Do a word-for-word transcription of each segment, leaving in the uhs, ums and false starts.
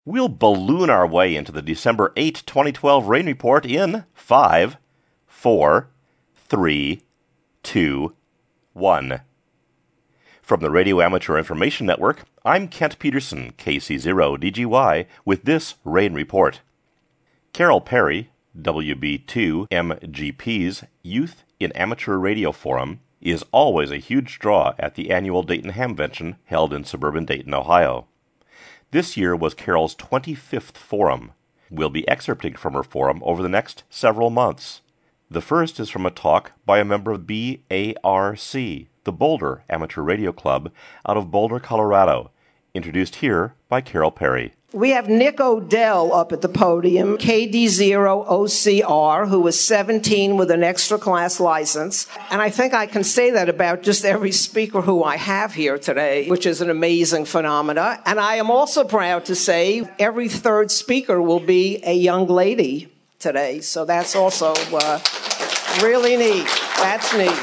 We'll balloon our way into the December eighth, twenty twelve rain report in five, four, three, two, one. From the Radio Amateur Information Network, I'm Kent Peterson, K C zero D G Y, with this rain report. Carol Perry, W B two M G P's Youth in Amateur Radio Forum, is always a huge draw at the annual Dayton Hamvention held in suburban Dayton, Ohio. This year was Carol's twenty-fifth forum. We'll be excerpting from her forum over the next several months. The first is from a talk by a member of B A R C, the Boulder Amateur Radio Club, out of Boulder, Colorado, introduced here by Carol Perry. We have Nick Odell up at the podium, K D zero O C R, who is seventeen with an extra class license. And I think I can say that about just every speaker who I have here today, which is an amazing phenomena. And I am also proud to say every third speaker will be a young lady today. So that's also uh, really neat. That's neat.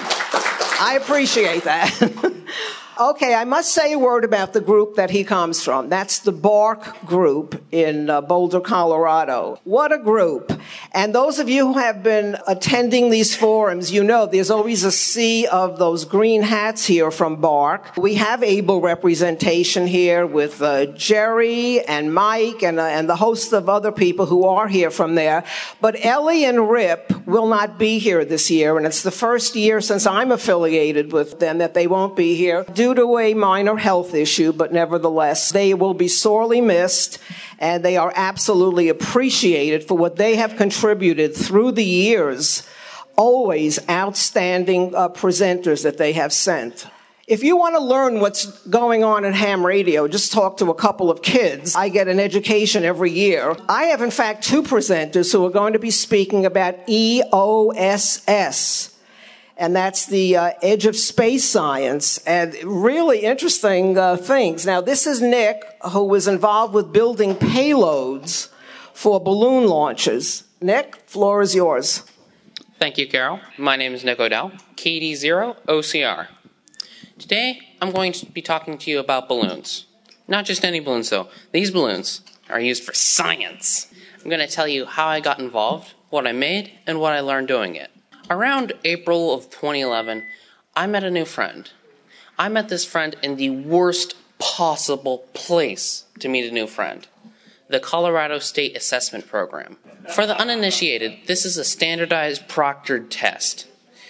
I appreciate that. Okay, I must say a word about the group that he comes from. That's the BARC group in uh, Boulder, Colorado. What a group. And those of you who have been attending these forums, you know there's always a sea of those green hats here from BARC. We have able representation here with uh, Jerry and Mike and, uh, and the host of other people who are here from there. But Ellie and Rip will not be here this year, and it's the first year since I'm affiliated with them that they won't be here due to a minor health issue, but nevertheless, they will be sorely missed, and they are absolutely appreciated for what they have contributed through the years, always outstanding uh, presenters that they have sent. If you want to learn what's going on in ham radio, just talk to a couple of kids. I get an education every year. I have, in fact, two presenters who are going to be speaking about E O S S. And that's the uh, edge of space science, and really interesting uh, things. Now, this is Nick, who was involved with building payloads for balloon launches. Nick, floor is yours. Thank you, Carol. My name is Nick Odell, K D zero O C R. Today, I'm going to be talking to you about balloons. Not just any balloons, though. These balloons are used for science. I'm going to tell you how I got involved, what I made, and what I learned doing it. Around April of twenty eleven, I met a new friend. I met this friend in the worst possible place to meet a new friend, the Colorado State Assessment Program. For the uninitiated, this is a standardized proctored test.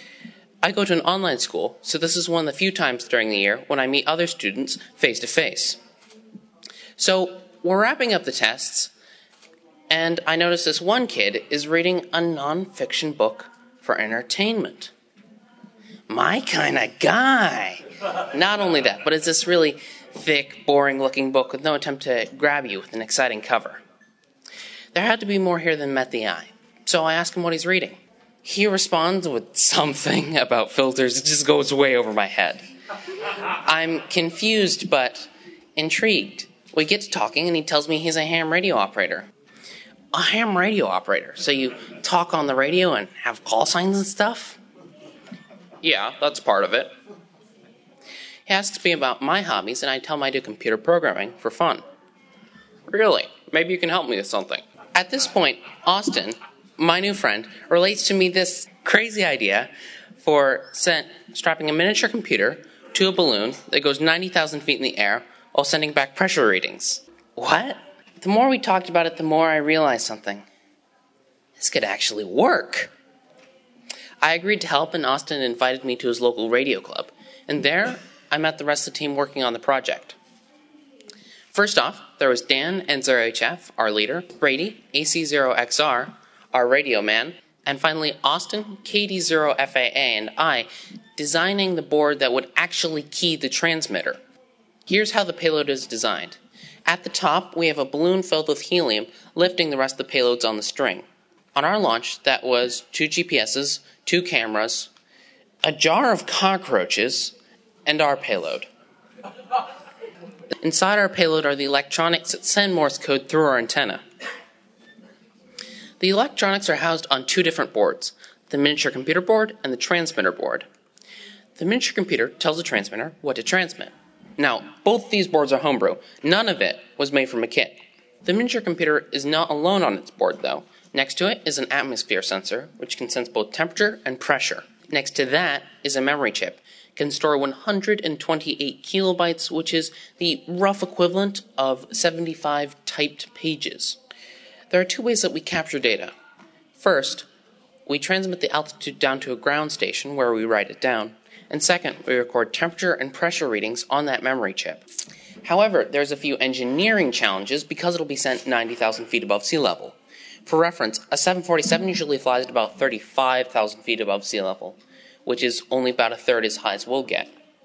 I go to an online school, so this is one of the few times during the year when I meet other students face-to-face. So we're wrapping up the tests, and I notice this one kid is reading a non-fiction book for entertainment. My kind of guy. Not only that, but it's this really thick, boring-looking book with no attempt to grab you with an exciting cover. There had to be more here than met the eye, so I asked him what he's reading. He responds with something about filters. It just goes way over my head. I'm confused, but intrigued. We get to talking, and he tells me he's a ham radio operator. A ham radio operator? So you talk on the radio and have call signs and stuff? Yeah, that's part of it. He asks me about my hobbies, and I tell him I do computer programming for fun. Really? Maybe you can help me with something. At this point, Austin, my new friend, relates to me this crazy idea for sent, strapping a miniature computer to a balloon that goes ninety thousand feet in the air while sending back pressure readings. What? The more we talked about it, the more I realized something. This could actually work. I agreed to help, and Austin invited me to his local radio club. And there, I met the rest of the team working on the project. First off, there was Dan N zero H F, our leader, Brady, A C zero X R, our radio man, and finally Austin, K D zero F A A, and I, designing the board that would actually key the transmitter. Here's how the payload is designed. At the top, we have a balloon filled with helium, lifting the rest of the payloads on the string. On our launch, that was two G P S's, two cameras, a jar of cockroaches, and our payload. Inside our payload are the electronics that send Morse code through our antenna. The electronics are housed on two different boards, the miniature computer board and the transmitter board. The miniature computer tells the transmitter what to transmit. Now, both these boards are homebrew. None of it was made from a kit. The miniature computer is not alone on its board, though. Next to it is an atmosphere sensor, which can sense both temperature and pressure. Next to that is a memory chip. It can store one hundred twenty-eight kilobytes, which is the rough equivalent of seventy-five typed pages. There are two ways that we capture data. First, we transmit the altitude down to a ground station where we write it down. And second, we record temperature and pressure readings on that memory chip. However, there's a few engineering challenges because it'll be sent ninety thousand feet above sea level. For reference, a seven forty-seven usually flies at about thirty-five thousand feet above sea level, which is only about a third as high as we'll get.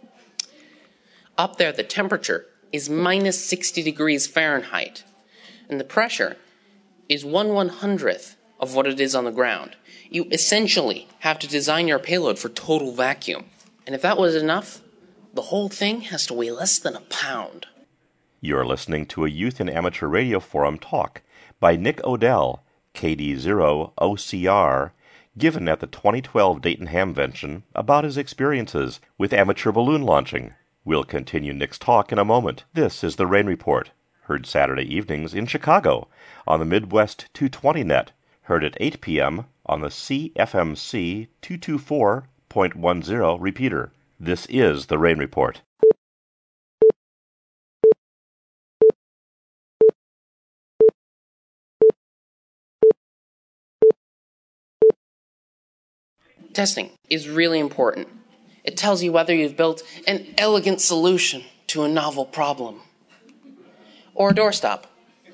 Up there, the temperature is minus sixty degrees Fahrenheit, and the pressure is one one hundredth of what it is on the ground. You essentially have to design your payload for total vacuum. And if that was enough, the whole thing has to weigh less than a pound. You're listening to a Youth in Amateur Radio Forum talk by Nick Odell, K D zero O C R, given at the twenty twelve Dayton Hamvention about his experiences with amateur balloon launching. We'll continue Nick's talk in a moment. This is the Rain Report, heard Saturday evenings in Chicago on the Midwest two twenty net, heard at eight p.m. on the C F M C two twenty-four point ten repeater. This is the Rain Report. Testing is really important. It tells you whether you've built an elegant solution to a novel problem. Or a doorstop.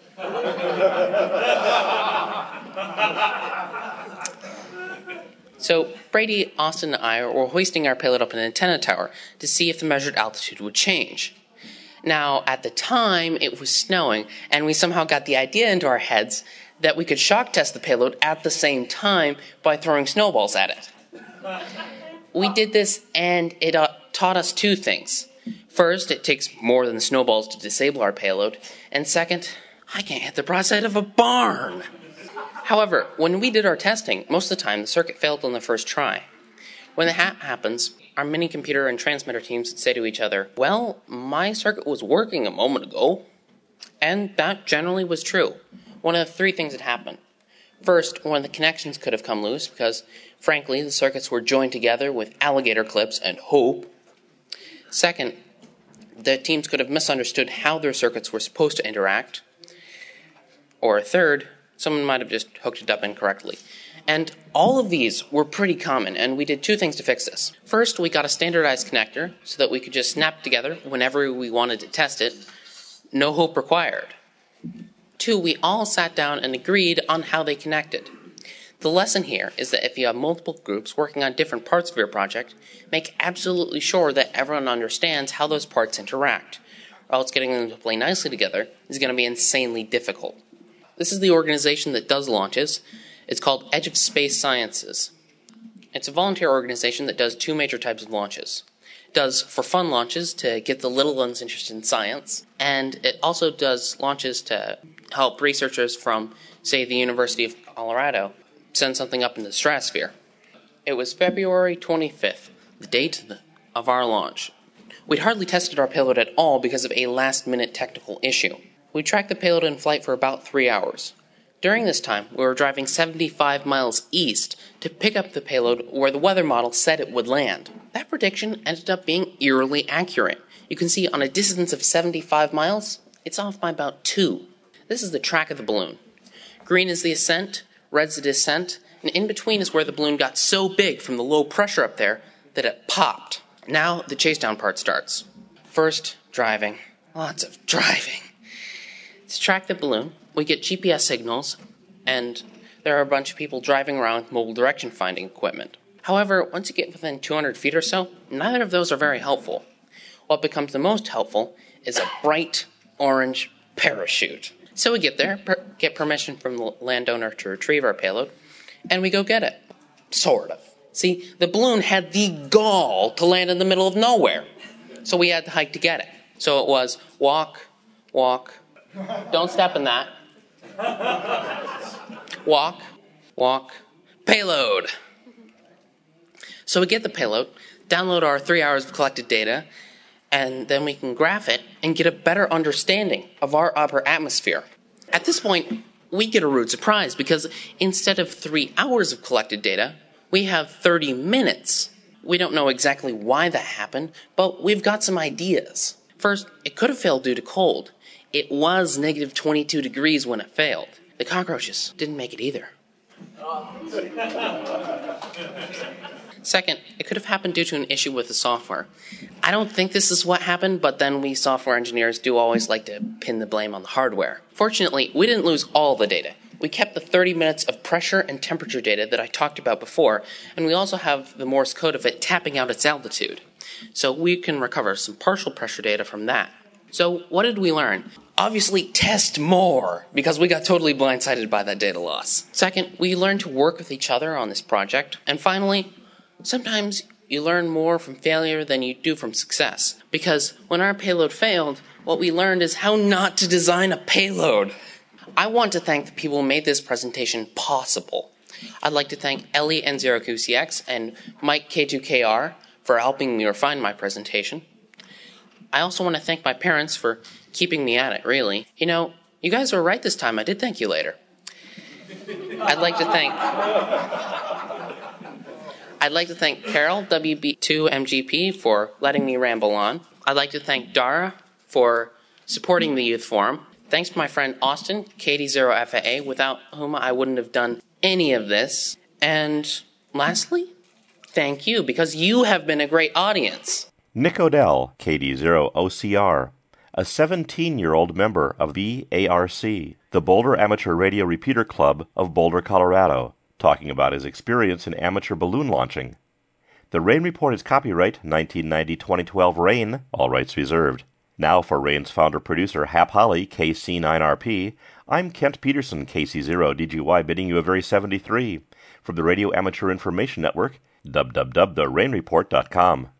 So, Brady, Austin, and I were hoisting our payload up an antenna tower to see if the measured altitude would change. Now, at the time, it was snowing, and we somehow got the idea into our heads that we could shock test the payload at the same time by throwing snowballs at it. We did this, and it uh, taught us two things. First, it takes more than snowballs to disable our payload, and second, I can't hit the broadside of a barn. However, when we did our testing, most of the time the circuit failed on the first try. When that ha- happens, our mini-computer and transmitter teams would say to each other, well, my circuit was working a moment ago. And that generally was true. One of the three things that happened. First, one of the connections could have come loose because, frankly, the circuits were joined together with alligator clips and hope. Second, the teams could have misunderstood how their circuits were supposed to interact. Or third, someone might have just hooked it up incorrectly. And all of these were pretty common, and we did two things to fix this. First, we got a standardized connector so that we could just snap together whenever we wanted to test it. No hope required. Two, we all sat down and agreed on how they connected. The lesson here is that if you have multiple groups working on different parts of your project, make absolutely sure that everyone understands how those parts interact, or else getting them to play nicely together is going to be insanely difficult. This is the organization that does launches. It's called Edge of Space Sciences. It's a volunteer organization that does two major types of launches. It does for fun launches to get the little ones interested in science, and it also does launches to help researchers from, say, the University of Colorado send something up into the stratosphere. It was February twenty-fifth, the date of our launch. We'd hardly tested our payload at all because of a last-minute technical issue. We tracked the payload in flight for about three hours. During this time, we were driving seventy-five miles east to pick up the payload where the weather model said it would land. That prediction ended up being eerily accurate. You can see on a distance of seventy-five miles, it's off by about two. This is the track of the balloon. Green is the ascent, red's the descent, and in between is where the balloon got so big from the low pressure up there that it popped. Now the chase down part starts. First, driving. Lots of driving. To track the balloon, we get G P S signals, and there are a bunch of people driving around with mobile direction finding equipment. However, once you get within two hundred feet or so, neither of those are very helpful. What becomes the most helpful is a bright orange parachute. So we get there, per- get permission from the landowner to retrieve our payload, and we go get it. Sort of. See, the balloon had the gall to land in the middle of nowhere, so we had to hike to get it. So it was walk, walk, don't step in that. Walk, walk, payload. So we get the payload, download our three hours of collected data, and then we can graph it and get a better understanding of our upper atmosphere. At this point, we get a rude surprise because instead of three hours of collected data, we have thirty minutes. We don't know exactly why that happened, but we've got some ideas. First, it could have failed due to cold. It was negative twenty-two degrees when it failed. The cockroaches didn't make it either. Second, it could have happened due to an issue with the software. I don't think this is what happened, but then we software engineers do always like to pin the blame on the hardware. Fortunately, we didn't lose all the data. We kept the thirty minutes of pressure and temperature data that I talked about before, and we also have the Morse code of it tapping out its altitude. So we can recover some partial pressure data from that. So what did we learn? Obviously, test more, because we got totally blindsided by that data loss. Second, we learned to work with each other on this project. And finally, sometimes you learn more from failure than you do from success. Because when our payload failed, what we learned is how not to design a payload. I want to thank the people who made this presentation possible. I'd like to thank Ellie N zero Q C X and Mike K two K R for helping me refine my presentation. I also want to thank my parents for keeping me at it, really. You know, you guys were right this time. I did thank you later. I'd like to thank... I'd like to thank Carol, W B two M G P, for letting me ramble on. I'd like to thank Dara for supporting the Youth Forum. Thanks to my friend Austin, K D zero F A A, without whom I wouldn't have done any of this. And lastly, thank you, because you have been a great audience. Nick Odell, K D zero O C R, a seventeen-year-old member of B A R C, the Boulder Amateur Radio Repeater Club of Boulder, Colorado, talking about his experience in amateur balloon launching. The Rain Report is copyright nineteen ninety to twenty twelve Rain, all rights reserved. Now for Rain's founder-producer Hap Holly, K C nine R P, I'm Kent Peterson, K C zero D G Y, bidding you a very seventy-three. From the Radio Amateur Information Network, w w w dot the rain report dot com.